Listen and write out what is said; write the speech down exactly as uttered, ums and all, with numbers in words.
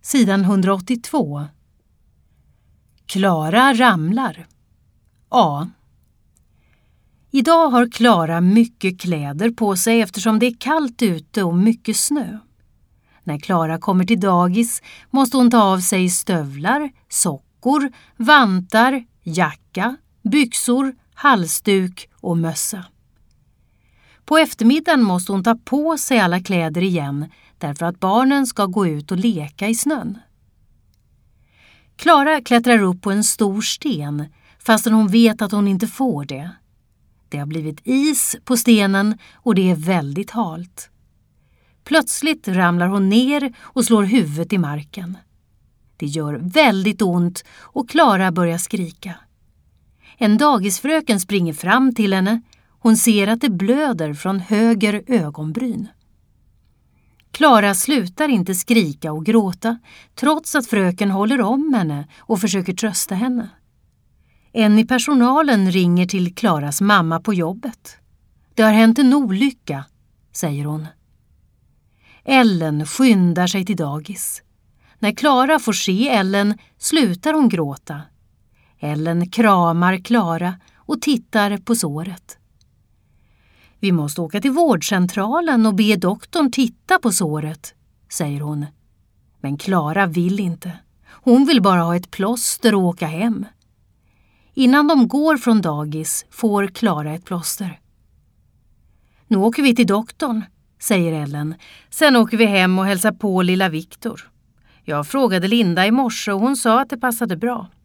Sidan hundraåttiotvå. Klara ramlar. A. Idag har Klara mycket kläder på sig eftersom det är kallt ute och mycket snö. När Klara kommer till dagis måste hon ta av sig stövlar, sockor, vantar, jacka, byxor, halsduk och mössa. På eftermiddagen måste hon ta på sig alla kläder igen därför att barnen ska gå ut och leka i snön. Klara klättrar upp på en stor sten fastän hon vet att hon inte får det. Det har blivit is på stenen och det är väldigt halt. Plötsligt ramlar hon ner och slår huvudet i marken. Det gör väldigt ont och Klara börjar skrika. En dagisfröken springer fram till henne. Hon ser att det blöder från höger ögonbryn. Klara slutar inte skrika och gråta trots att fröken håller om henne och försöker trösta henne. En i personalen ringer till Klaras mamma på jobbet. Det har hänt en olycka, säger hon. Ellen skyndar sig till dagis. När Klara får se Ellen slutar hon gråta. Ellen kramar Klara och tittar på såret. Vi måste åka till vårdcentralen och be doktorn titta på såret, säger hon. Men Klara vill inte. Hon vill bara ha ett plåster och åka hem. Innan de går från dagis får Klara ett plåster. Nu åker vi till doktorn, säger Ellen. Sen åker vi hem och hälsar på lilla Viktor. Jag frågade Linda i morse och hon sa att det passade bra.